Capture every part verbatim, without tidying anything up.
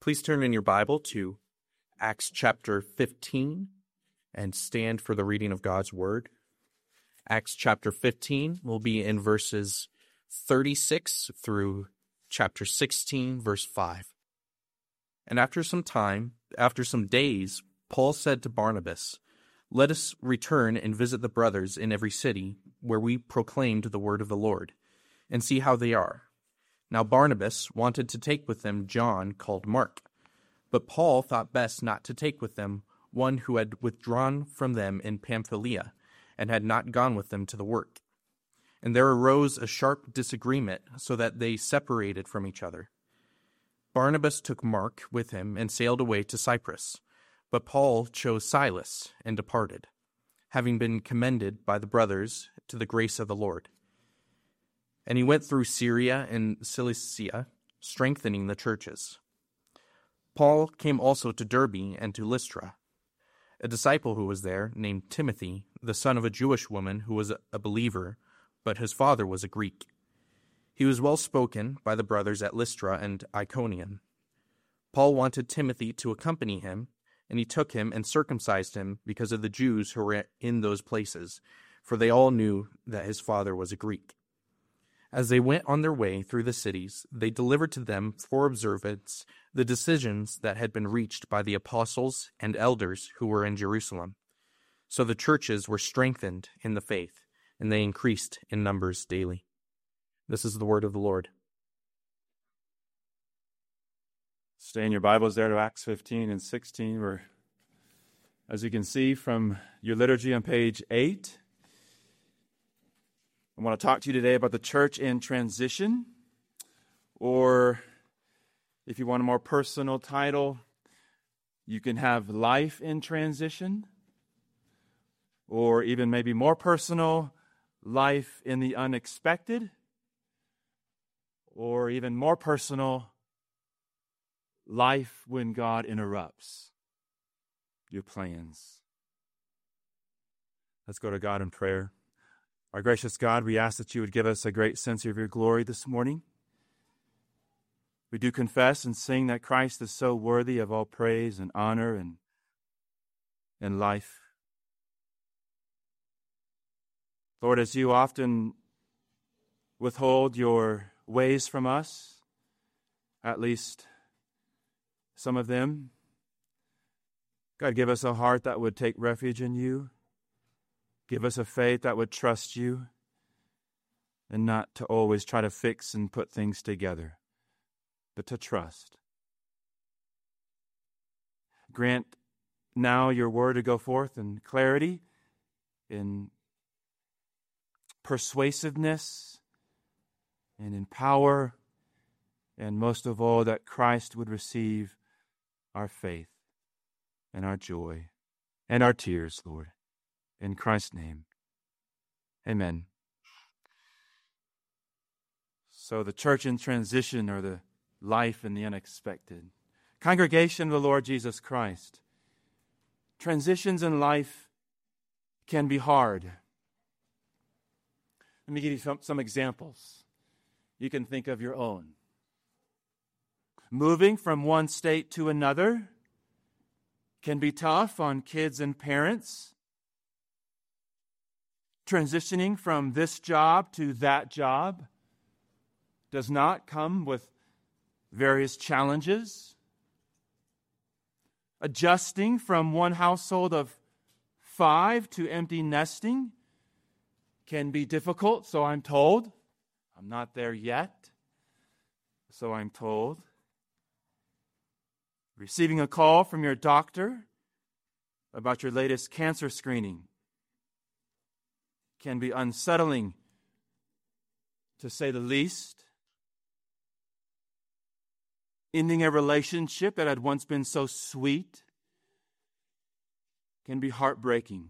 Please turn in your Bible to Acts chapter fifteen and stand for the reading of God's Word. Acts chapter fifteen will be in verses thirty-six through chapter sixteen, verse five. And after some time, after some days, Paul said to Barnabas, "Let us return and visit the brothers in every city where we proclaimed the word of the Lord, and see how they are." Now Barnabas wanted to take with them John called Mark, but Paul thought best not to take with them one who had withdrawn from them in Pamphylia and had not gone with them to the work. And there arose a sharp disagreement, so that they separated from each other. Barnabas took Mark with him and sailed away to Cyprus, but Paul chose Silas and departed, having been commended by the brothers to the grace of the Lord. And he went through Syria and Cilicia, strengthening the churches. Paul came also to Derbe and to Lystra. A disciple who was there, named Timothy, the son of a Jewish woman who was a believer, but his father was a Greek. He was well spoken by the brothers at Lystra and Iconium. Paul wanted Timothy to accompany him, and he took him and circumcised him because of the Jews who were in those places, for they all knew that his father was a Greek. As they went on their way through the cities, they delivered to them for observance the decisions that had been reached by the apostles and elders who were in Jerusalem. So the churches were strengthened in the faith, and they increased in numbers daily. This is the word of the Lord. Stay in your Bibles there to Acts fifteen and sixteen, where, as you can see from your liturgy on page eight, I want to talk to you today about the church in transition, or if you want a more personal title, you can have life in transition, or even maybe more personal, life in the unexpected, or even more personal, life when God interrupts your plans. Let's go to God in prayer. Our gracious God, we ask that you would give us a great sense of your glory this morning. We do confess and sing that Christ is so worthy of all praise and honor and, and life. Lord, as you often withhold your ways from us, at least some of them, God, give us a heart that would take refuge in you. Give us a faith that would trust you and not to always try to fix and put things together, but to trust. Grant now your word to go forth in clarity, in persuasiveness, and in power, and most of all, that Christ would receive our faith and our joy and our tears, Lord. In Christ's name, amen. So the church in transition, or the life in the unexpected. Congregation of the Lord Jesus Christ. Transitions in life can be hard. Let me give you some, some examples. You can think of your own. Moving from one state to another can be tough on kids and parents. Transitioning from this job to that job does not come with various challenges. Adjusting from one household of five to empty nesting can be difficult, so I'm told. I'm not there yet, so I'm told. Receiving a call from your doctor about your latest cancer screening can be unsettling, to say the least. Ending a relationship that had once been so sweet can be heartbreaking.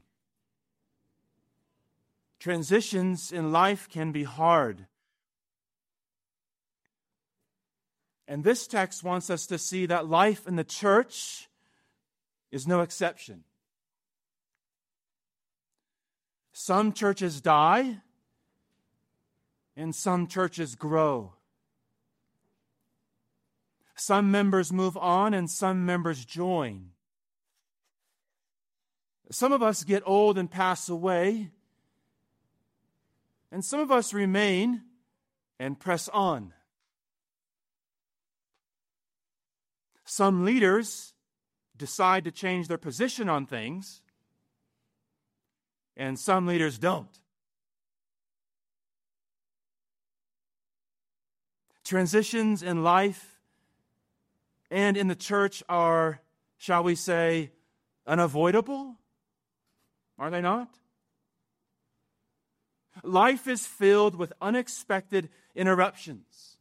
Transitions in life can be hard. And this text wants us to see that life in the church is no exception. Some churches die, and some churches grow. Some members move on and some members join. Some of us get old and pass away, and some of us remain and press on. Some leaders decide to change their position on things, and some leaders don't. Transitions in life and in the church are, shall we say, unavoidable? Are they not? Life is filled with unexpected interruptions.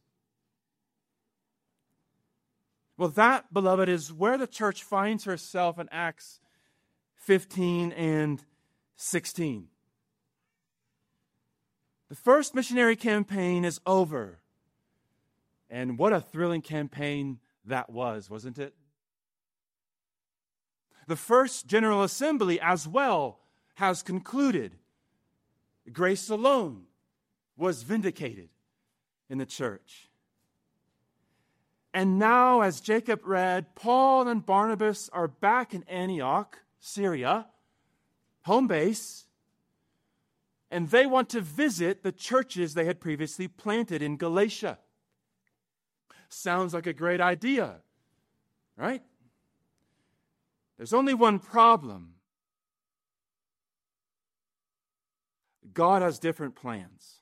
Well, that, beloved, is where the church finds herself in Acts fifteen and sixteen. The first missionary campaign is over. And what a thrilling campaign that was, wasn't it? The first General Assembly as well has concluded. Grace alone was vindicated in the church. And now, as Jacob read, Paul and Barnabas are back in Antioch, Syria, home base, and they want to visit the churches they had previously planted in Galatia. Sounds like a great idea, right? There's only one problem. God has different plans.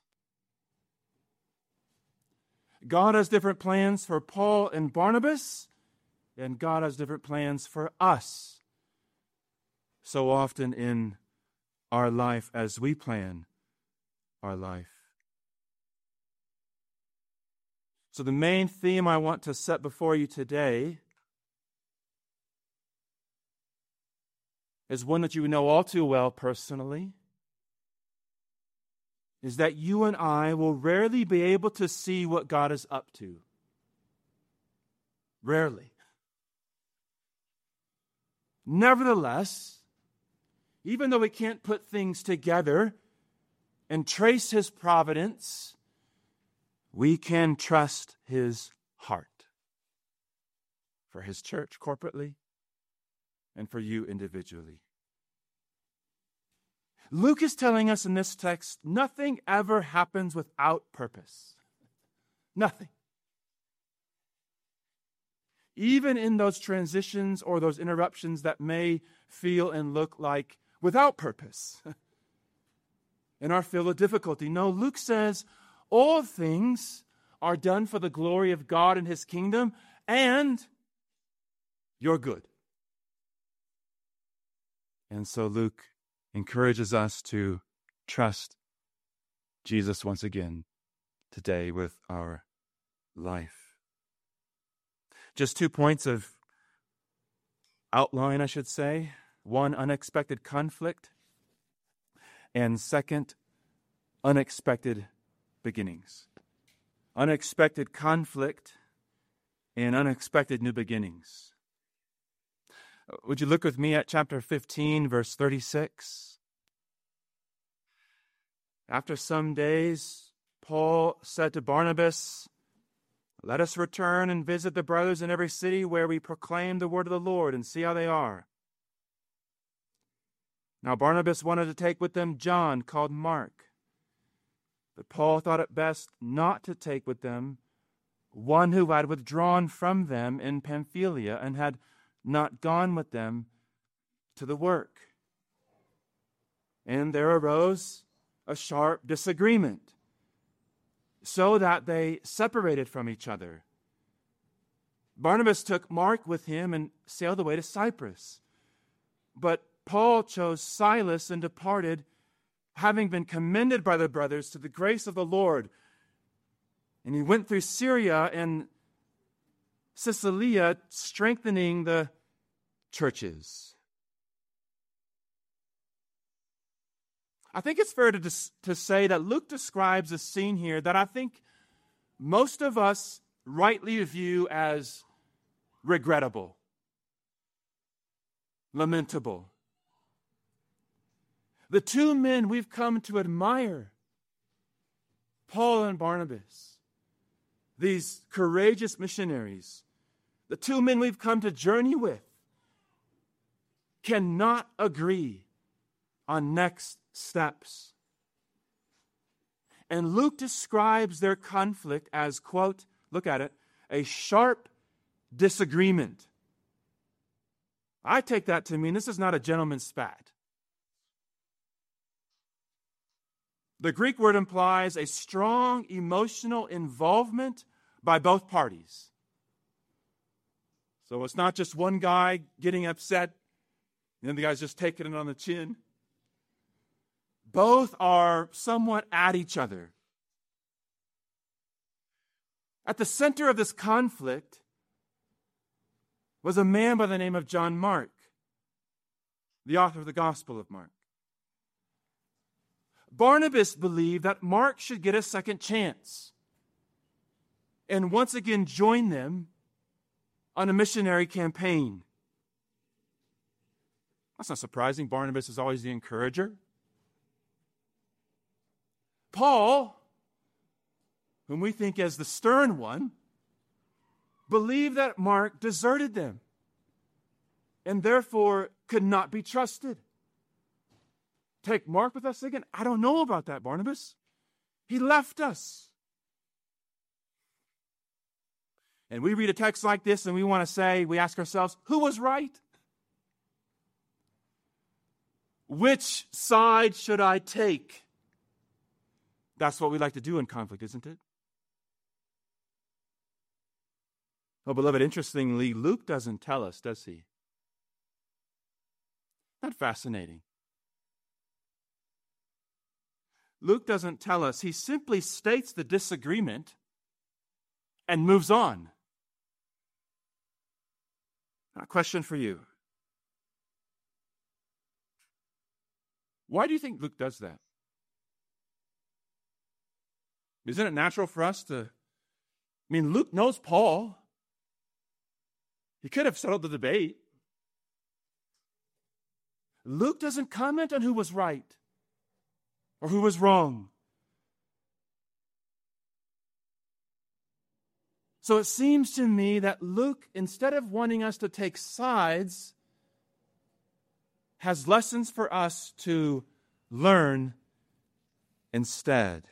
God has different plans for Paul and Barnabas, and God has different plans for us. So often in our life as we plan our life. So the main theme I want to set before you today is one that you know all too well personally, is that you and I will rarely be able to see what God is up to. Rarely. Nevertheless, even though we can't put things together and trace His providence, we can trust His heart for His church corporately and for you individually. Luke is telling us in this text, nothing ever happens without purpose. Nothing. Even in those transitions or those interruptions that may feel and look like without purpose in our field of difficulty. No, Luke says, all things are done for the glory of God and His kingdom, and your good. And so Luke encourages us to trust Jesus once again today with our life. Just two points of outline, I should say. One, unexpected conflict, and second, unexpected beginnings. Unexpected conflict and unexpected new beginnings. Would you look with me at chapter fifteen, verse thirty-six? After some days, Paul said to Barnabas, "Let us return and visit the brothers in every city where we proclaim the word of the Lord and see how they are." Now Barnabas wanted to take with them John, called Mark. But Paul thought it best not to take with them one who had withdrawn from them in Pamphylia and had not gone with them to the work. And there arose a sharp disagreement, so that they separated from each other. Barnabas took Mark with him and sailed away to Cyprus. But Paul chose Silas and departed, having been commended by the brothers to the grace of the Lord. And he went through Syria and Cilicia, strengthening the churches. I think it's fair to, dis- to say that Luke describes a scene here that I think most of us rightly view as regrettable, lamentable. The two men we've come to admire, Paul and Barnabas, these courageous missionaries, the two men we've come to journey with, cannot agree on next steps. And Luke describes their conflict as, quote, look at it, a sharp disagreement. I take that to mean this is not a gentleman's spat. The Greek word implies a strong emotional involvement by both parties. So it's not just one guy getting upset and then the guy's just taking it on the chin. Both are somewhat at each other. At the center of this conflict was a man by the name of John Mark, the author of the Gospel of Mark. Barnabas believed that Mark should get a second chance and once again join them on a missionary campaign. That's not surprising. Barnabas is always the encourager. Paul, whom we think as the stern one, believed that Mark deserted them and therefore could not be trusted. Take Mark with us again? I don't know about that, Barnabas. He left us. And we read a text like this and we want to say, we ask ourselves, who was right? Which side should I take? That's what we like to do in conflict, isn't it? Oh, beloved, interestingly, Luke doesn't tell us, does he? Not fascinating. Luke doesn't tell us. He simply states the disagreement and moves on. A question for you. Why do you think Luke does that? Isn't it natural for us to... I mean, Luke knows Paul. He could have settled the debate. Luke doesn't comment on who was right or who was wrong. So it seems to me that Luke, instead of wanting us to take sides, has lessons for us to learn instead.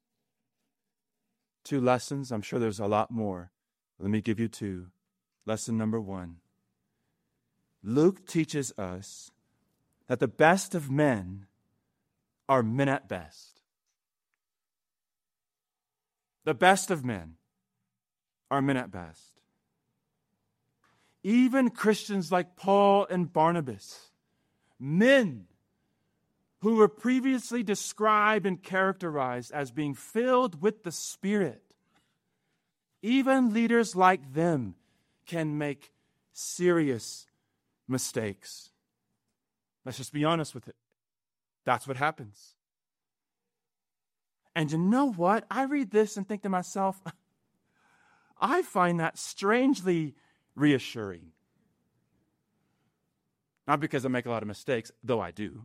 Two lessons. I'm sure there's a lot more. Let me give you two. Lesson number one. Luke teaches us that the best of men are men at best. The best of men are men at best. Even Christians like Paul and Barnabas, men who were previously described and characterized as being filled with the Spirit, even leaders like them can make serious mistakes. Let's just be honest with it. That's what happens. And you know what? I read this and think to myself, I find that strangely reassuring. Not because I make a lot of mistakes, though I do.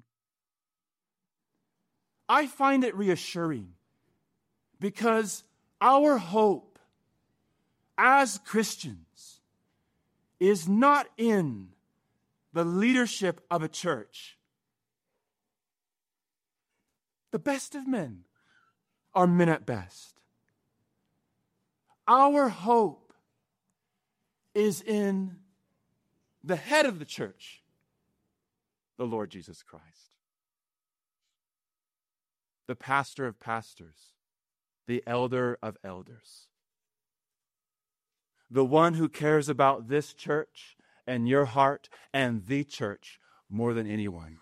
I find it reassuring because our hope as Christians is not in the leadership of a church. The best of men are men at best. Our hope is in the head of the church, the Lord Jesus Christ. The pastor of pastors, the elder of elders. The one who cares about this church and your heart and the church more than anyone.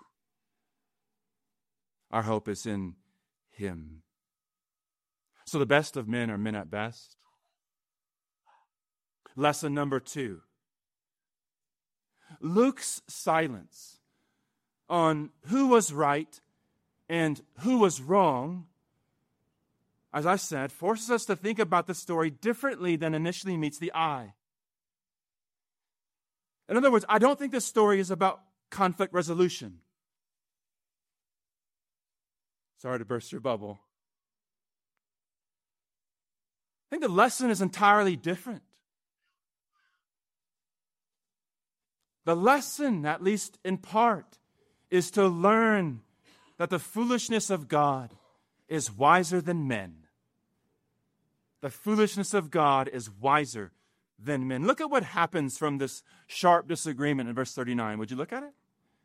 Our hope is in Him. So the best of men are men at best. Lesson number two. Luke's silence on who was right and who was wrong, as I said, forces us to think about the story differently than initially meets the eye. In other words, I don't think this story is about conflict resolution. Sorry to burst your bubble. I think the lesson is entirely different. The lesson, at least in part, is to learn that the foolishness of God is wiser than men. The foolishness of God is wiser than men. Look at what happens from this sharp disagreement in verse thirty-nine. Would you look at it?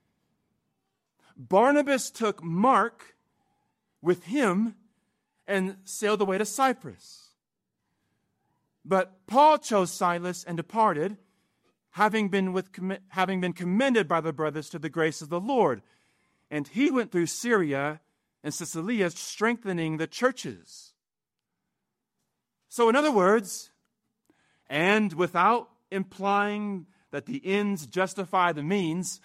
Barnabas took Mark with him and sailed away to Cyprus. But Paul chose Silas and departed, having been, with, having been commended by the brothers to the grace of the Lord. And he went through Syria and Cilicia, strengthening the churches. So in other words, and without implying that the ends justify the means,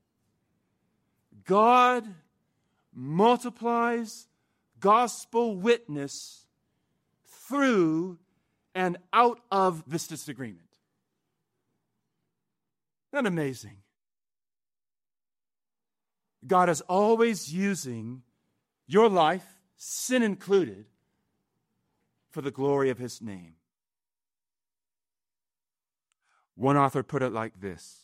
God multiplies gospel witness through and out of this disagreement. Isn't that amazing? God is always using your life, sin included, for the glory of His name. One author put it like this.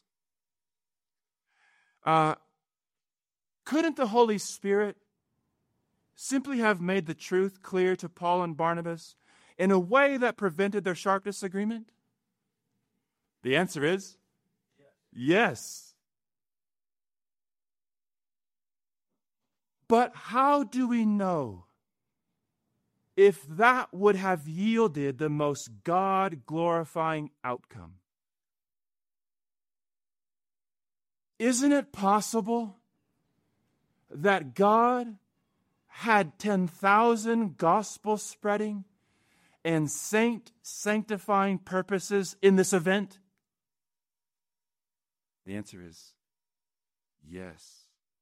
Uh, couldn't the Holy Spirit simply have made the truth clear to Paul and Barnabas in a way that prevented their sharp disagreement? The answer is yes. But how do we know if that would have yielded the most God-glorifying outcome? Isn't it possible that God had ten thousand gospel-spreading and saint-sanctifying purposes in this event? The answer is yes.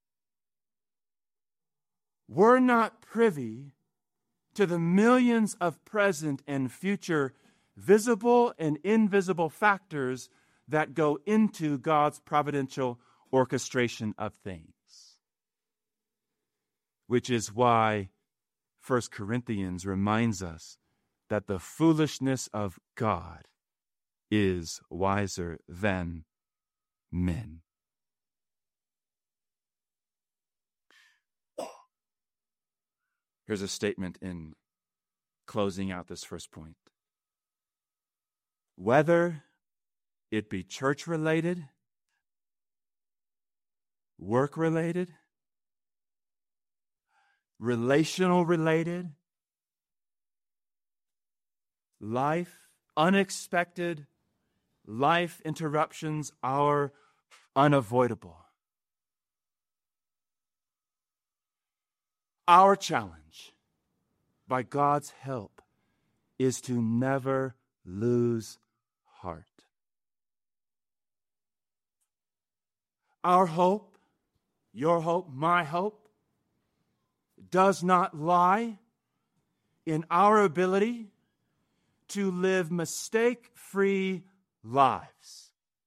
We're not privy to the millions of present and future visible and invisible factors that go into God's providential orchestration of things. Which is why First Corinthians reminds us that the foolishness of God is wiser than men. Here's a statement in closing out this first point. Whether it be church-related, work-related, relational-related, life, unexpected life interruptions are unavoidable. Our challenge, by God's help, is to never lose heart. Our hope, your hope, my hope, does not lie in our ability to live mistake-free lives.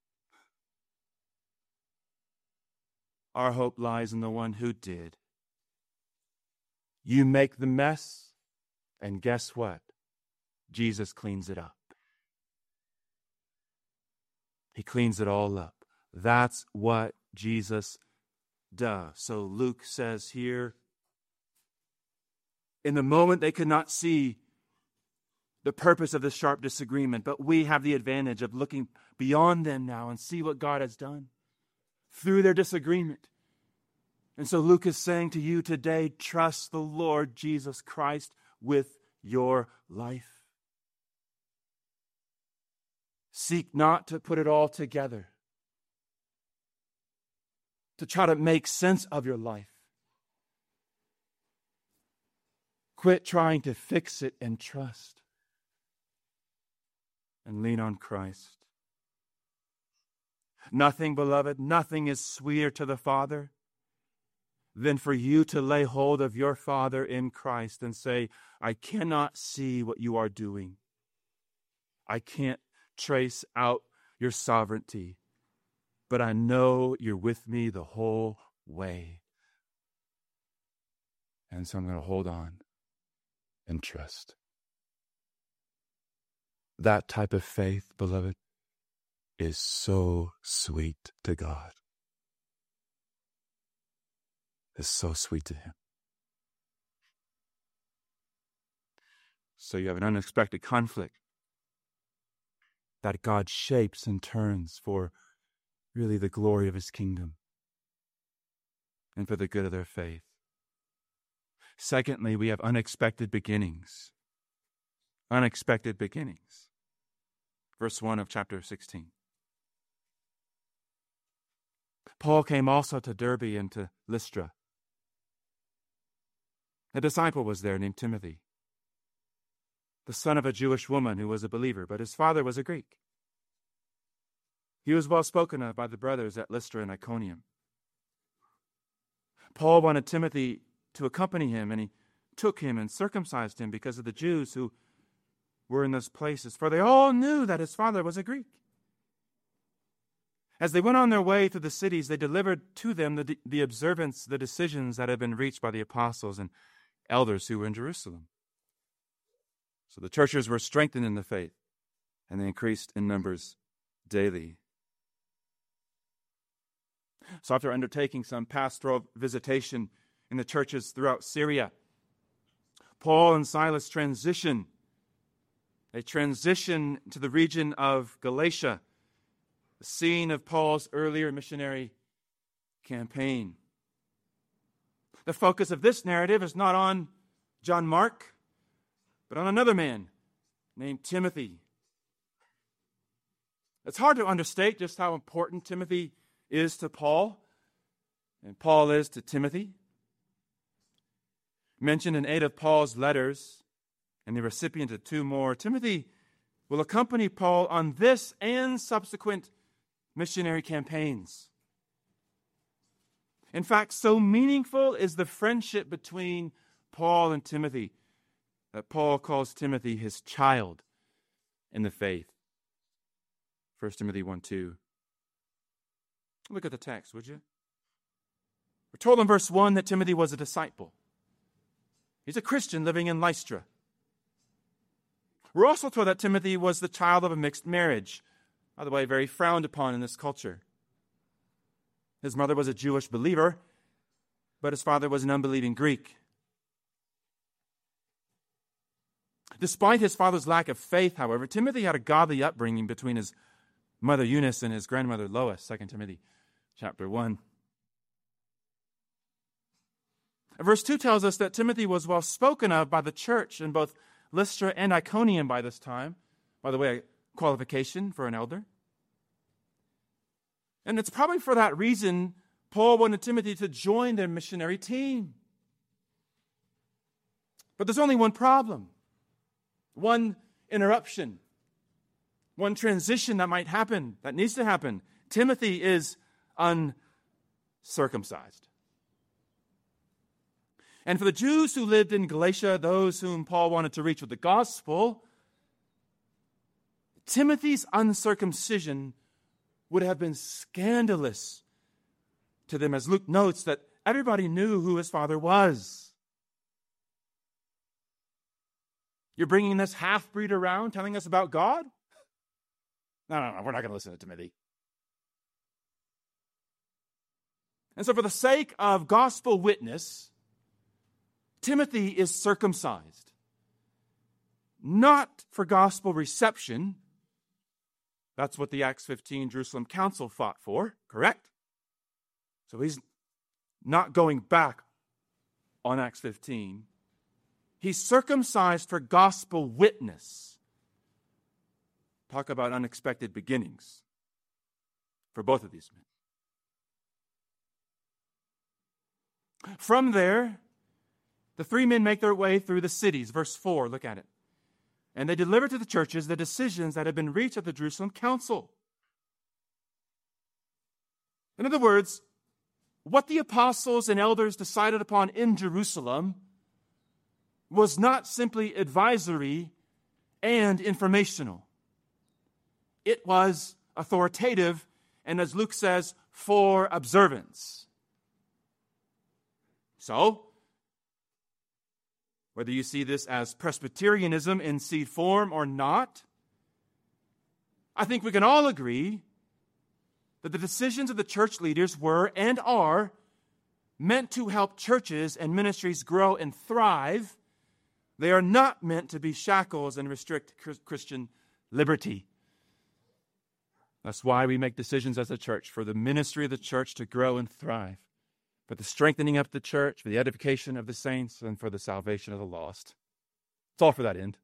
Our hope lies in the one who did. You make the mess, and guess what? Jesus cleans it up. He cleans it all up. That's what Jesus does. So Luke says here, in the moment they could not see the purpose of this sharp disagreement, but we have the advantage of looking beyond them now and see what God has done through their disagreement. And so Luke is saying to you today, trust the Lord Jesus Christ with your life. Seek not to put it all together, to try to make sense of your life. Quit trying to fix it and trust. And lean on Christ. Nothing, beloved, nothing is sweeter to the Father than for you to lay hold of your Father in Christ and say, I cannot see what you are doing. I can't trace out your sovereignty, but I know you're with me the whole way. And so I'm going to hold on and trust. That type of faith, beloved, is so sweet to God. It's so sweet to him. So you have an unexpected conflict that God shapes and turns for really the glory of his kingdom and for the good of their faith. Secondly, we have unexpected beginnings. Unexpected beginnings. Verse one of chapter sixteen. Paul came also to Derbe and to Lystra. A disciple was there named Timothy, the son of a Jewish woman who was a believer, but his father was a Greek. He was well spoken of by the brothers at Lystra and Iconium. Paul wanted Timothy to accompany him, and he took him and circumcised him because of the Jews who were in those places, for they all knew that his father was a Greek. As they went on their way through the cities, they delivered to them the, the observance, the decisions that had been reached by the apostles and elders who were in Jerusalem. So the churches were strengthened in the faith, and they increased in numbers daily. So after undertaking some pastoral visitation in the churches throughout Syria, Paul and Silas transition. They transition to the region of Galatia, the scene of Paul's earlier missionary campaign. The focus of this narrative is not on John Mark, but on another man named Timothy. It's hard to understate just how important Timothy is to Paul, and Paul is to Timothy. Mentioned in eight of Paul's letters, and the recipient of two more, Timothy will accompany Paul on this and subsequent missionary campaigns. In fact, so meaningful is the friendship between Paul and Timothy that Paul calls Timothy his child in the faith. First Timothy one two. Look at the text, would you? We're told in verse one that Timothy was a disciple. He's a Christian living in Lystra. We're also told that Timothy was the child of a mixed marriage. By the way, very frowned upon in this culture. His mother was a Jewish believer, but his father was an unbelieving Greek. Despite his father's lack of faith, however, Timothy had a godly upbringing between his mother Eunice and his grandmother Lois, Second Timothy chapter one. Verse two tells us that Timothy was well spoken of by the church in both Lystra and Iconium by this time. By the way, a qualification for an elder. And it's probably for that reason Paul wanted Timothy to join their missionary team. But there's only one problem, one interruption, one transition that might happen, that needs to happen. Timothy is uncircumcised. And for the Jews who lived in Galatia, those whom Paul wanted to reach with the gospel, Timothy's uncircumcision would have been scandalous to them, as Luke notes that everybody knew who his father was. You're bringing this half-breed around telling us about God? No, no, no, we're not going to listen to Timothy. And so for the sake of gospel witness, Timothy is circumcised. Not for gospel reception. That's what the Acts fifteen Jerusalem Council fought for, correct? So he's not going back on Acts fifteen. He's circumcised for gospel witness. Talk about unexpected beginnings for both of these men. From there, the three men make their way through the cities. Verse four, look at it. And they deliver to the churches the decisions that have been reached at the Jerusalem Council. In other words, what the apostles and elders decided upon in Jerusalem was not simply advisory and informational. It was authoritative, and as Luke says, for observance. So, whether you see this as Presbyterianism in seed form or not, I think we can all agree that the decisions of the church leaders were and are meant to help churches and ministries grow and thrive. They are not meant to be shackles and restrict Christian liberty. That's why we make decisions as a church, for the ministry of the church to grow and thrive, for the strengthening of the church, for the edification of the saints, and for the salvation of the lost. It's all for that end.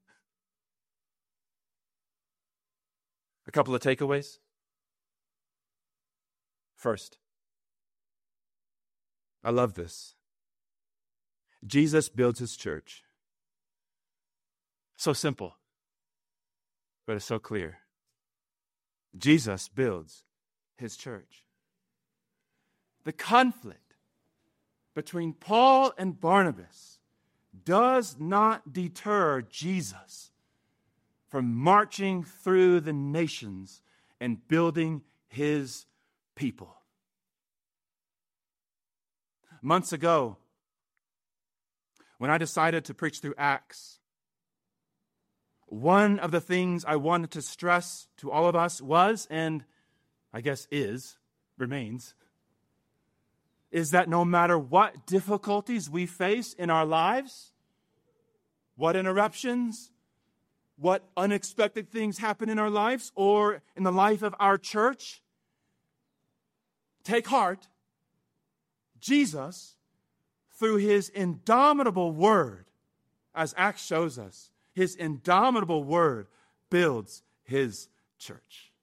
A couple of takeaways. First, I love this. Jesus builds his church. So simple, but it's so clear. Jesus builds his church. The conflict between Paul and Barnabas does not deter Jesus from marching through the nations and building his people. Months ago, when I decided to preach through Acts, one of the things I wanted to stress to all of us was, and I guess is, remains, is that no matter what difficulties we face in our lives, what interruptions, what unexpected things happen in our lives or in the life of our church, take heart. Jesus, through his indomitable word, as Acts shows us, his indomitable word builds his church.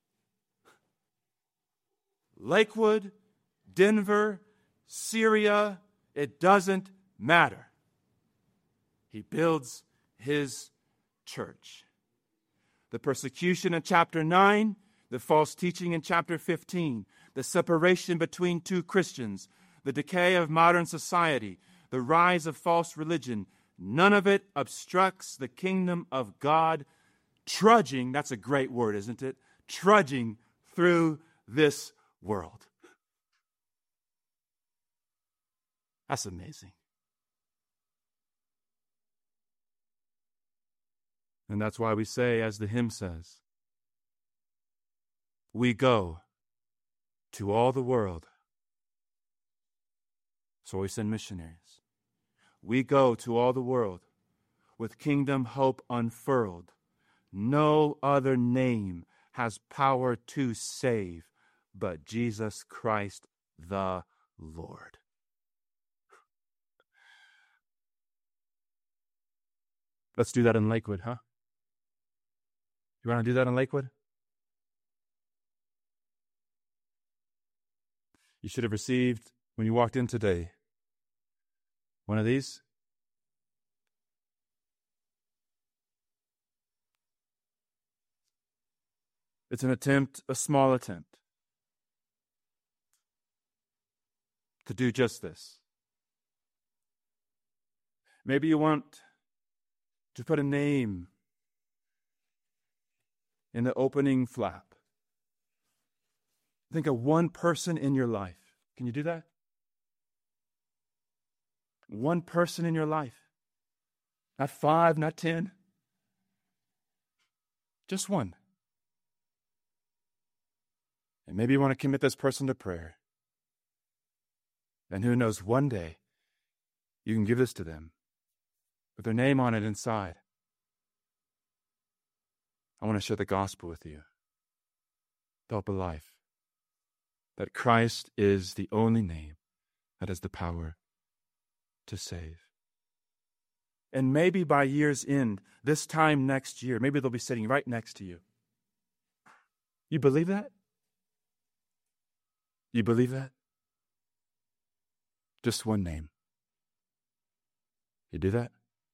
Lakewood, Denver, Syria, it doesn't matter. He builds his church. The persecution in chapter nine, the false teaching in chapter fifteen, the separation between two Christians, the decay of modern society, the rise of false religion, none of it obstructs the kingdom of God trudging, that's a great word, isn't it? Trudging through this world. That's amazing. And that's why we say, as the hymn says, we go to all the world. So we send missionaries. We go to all the world with kingdom hope unfurled. No other name has power to save but Jesus Christ the Lord. Let's do that in Lakewood, huh? You want to do that in Lakewood? You should have received, when you walked in today, one of these. It's an attempt, a small attempt, to do just this. Maybe you want to put a name in the opening flap. Think of one person in your life. Can you do that? One person in your life. Not five, not ten. Just one. And maybe you want to commit this person to prayer. And who knows, one day you can give this to them with their name on it inside. I want to share the gospel with you. The hope of life. That Christ is the only name that has the power to save. And maybe by year's end, this time next year, maybe they'll be sitting right next to you. You believe that? You believe that? Just one name. You do that?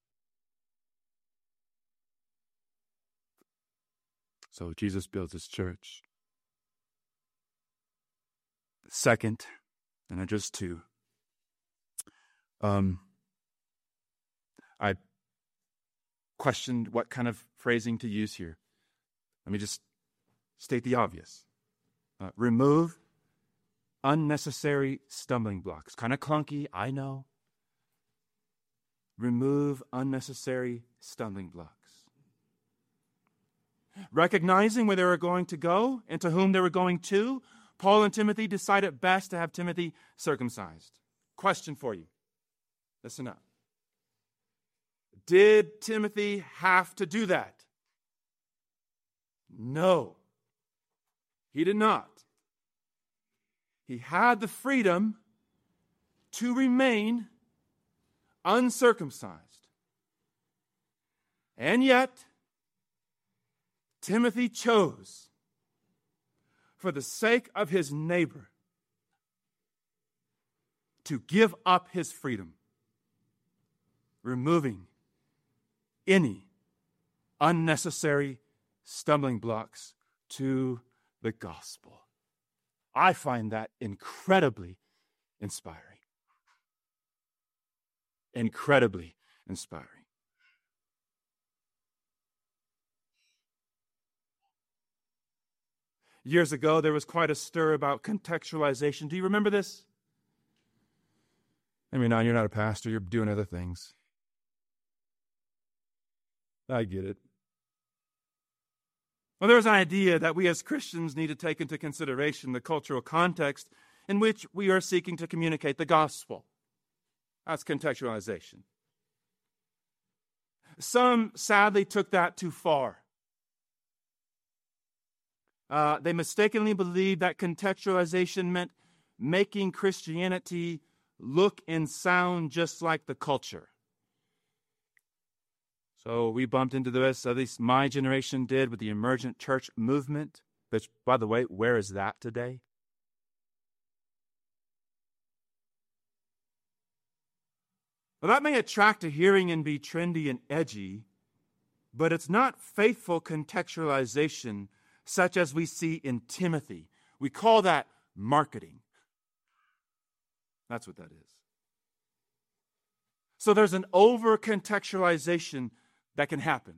So Jesus builds his church. Second, and I just two. Um, I questioned what kind of phrasing to use here. Let me just state the obvious. Uh, remove unnecessary stumbling blocks. Kind of clunky, I know. Remove unnecessary stumbling blocks. Recognizing where they were going to go and to whom they were going to, Paul and Timothy decide it best to have Timothy circumcised. Question for you. Listen up. Did Timothy have to do that? No, he did not. He had the freedom to remain uncircumcised. And yet, Timothy chose, for the sake of his neighbor, to give up his freedom, removing any unnecessary stumbling blocks to the gospel. I find that incredibly inspiring. Incredibly inspiring. Years ago, there was quite a stir about contextualization. Do you remember this? I mean, now you're not a pastor, you're doing other things. I get it. Well, there's an idea that we as Christians need to take into consideration the cultural context in which we are seeking to communicate the gospel. That's contextualization. Some sadly took that too far. Uh, they mistakenly believed that contextualization meant making Christianity look and sound just like the culture. So we bumped into this, at least my generation did, with the emergent church movement. Which, by the way, where is that today? Well, that may attract a hearing and be trendy and edgy, but it's not faithful contextualization such as we see in Timothy. We call that marketing. That's what that is. So there's an over-contextualization that can happen.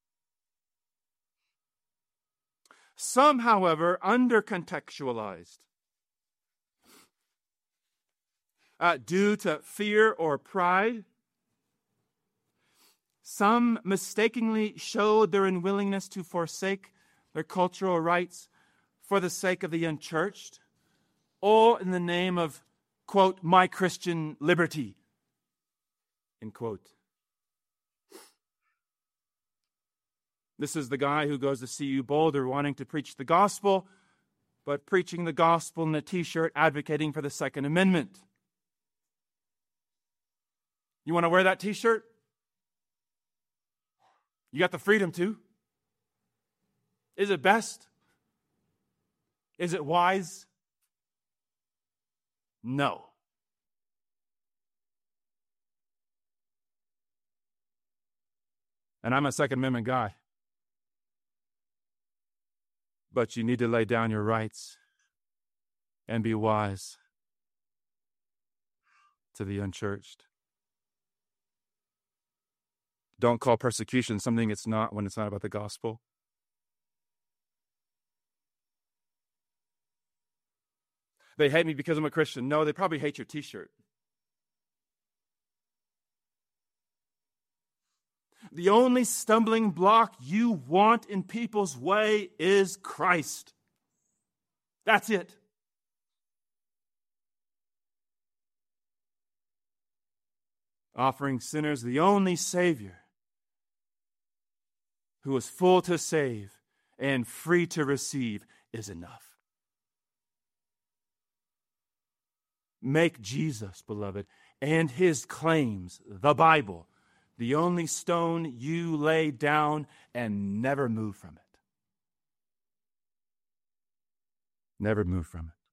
Some, however, under-contextualized uh, due to fear or pride. Some mistakenly showed their unwillingness to forsake their cultural rights for the sake of the unchurched, or in the name of, quote, my Christian liberty, end quote. This is the guy who goes to C U Boulder wanting to preach the gospel, but preaching the gospel in a t-shirt advocating for the Second Amendment. You want to wear that t-shirt? You got the freedom to. Is it best? Is it wise? No. And I'm a Second Amendment guy. But you need to lay down your rights and be wise to the unchurched. Don't call persecution something it's not when it's not about the gospel. They hate me because I'm a Christian. No, they probably hate your t-shirt. The only stumbling block you want in people's way is Christ. That's it. Offering sinners the only Savior who is full to save and free to receive is enough. Make Jesus, beloved, and his claims, the Bible, the only stone you lay down and never move from it. Never move from it.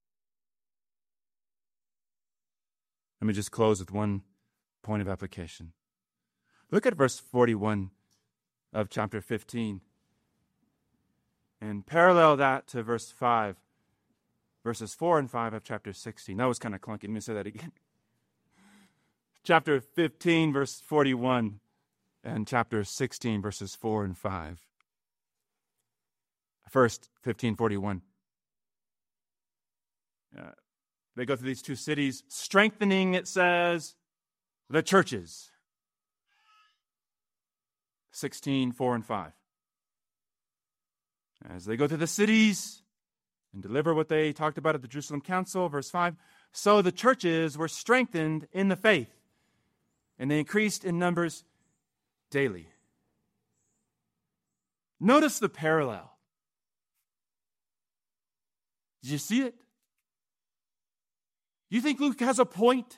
Let me just close with one point of application. Look at verse forty-one of chapter fifteen and parallel that to verse five, verses four and five of chapter sixteen. That was kind of clunky. Let me say that again. Chapter fifteen, verse forty-one, and chapter sixteen, verses four and five. First, fifteen forty-one. Uh, they go through these two cities, strengthening, it says, the churches. sixteen, four and five. As they go through the cities, and deliver what they talked about at the Jerusalem Council. Verse five, so the churches were strengthened in the faith, and they increased in numbers daily. Notice the parallel. Did you see it? You think Luke has a point?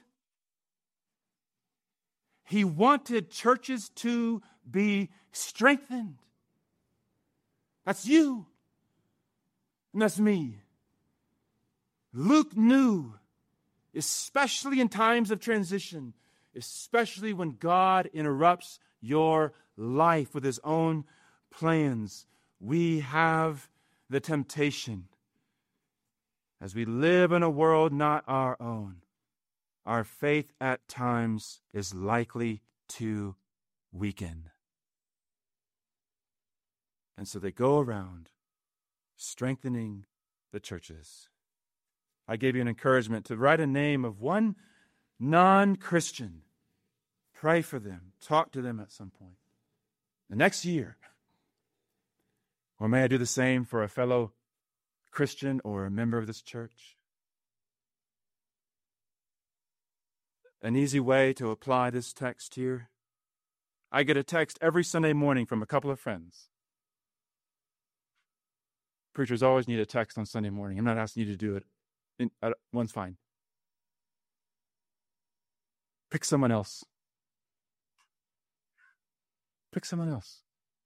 He wanted churches to be strengthened. That's you. And that's me. Luke knew, especially in times of transition, especially when God interrupts your life with his own plans, we have the temptation. As we live in a world not our own, our faith at times is likely to weaken. And so they go around strengthening the churches. I gave you an encouragement to write a name of one non-Christian. Pray for them. Talk to them at some point. The next year. Or may I do the same for a fellow Christian or a member of this church? An easy way to apply this text here. I get a text every Sunday morning from a couple of friends. Preachers always need a text on Sunday morning. I'm not asking you to do it. In, uh, one's fine. Pick someone else. Pick someone else.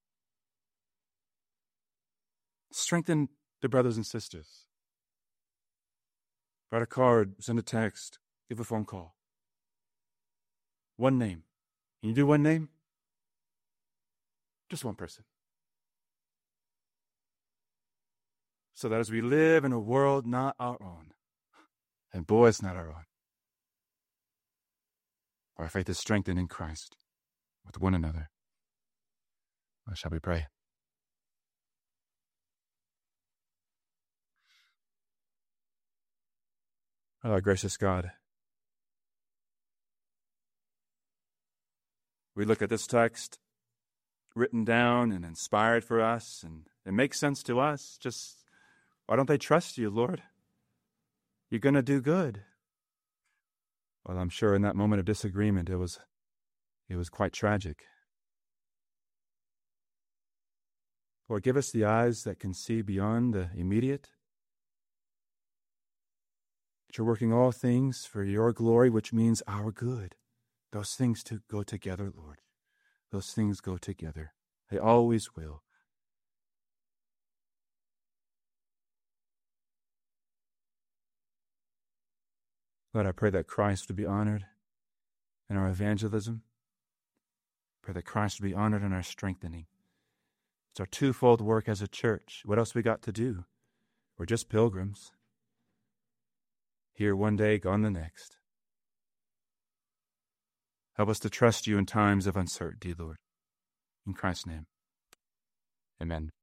Strengthen the brothers and sisters. Write a card, send a text, give a phone call. One name. Can you do one name? Just one person. So that as we live in a world not our own, and boy, it's not our own, our faith is strengthened in Christ with one another. Well, shall we pray? Oh, our gracious God, we look at this text written down and inspired for us, and it makes sense to us. Just why don't they trust you, Lord? You're going to do good. Well, I'm sure in that moment of disagreement, it was, it was quite tragic. Lord, give us the eyes that can see beyond the immediate. That you're working all things for your glory, which means our good. Those things to go together, Lord. Those things go together. They always will. Lord, I pray that Christ would be honored in our evangelism. Pray that Christ would be honored in our strengthening. It's our twofold work as a church. What else we got to do? We're just pilgrims. Here one day, gone the next. Help us to trust you in times of uncertainty, Lord. In Christ's name, amen.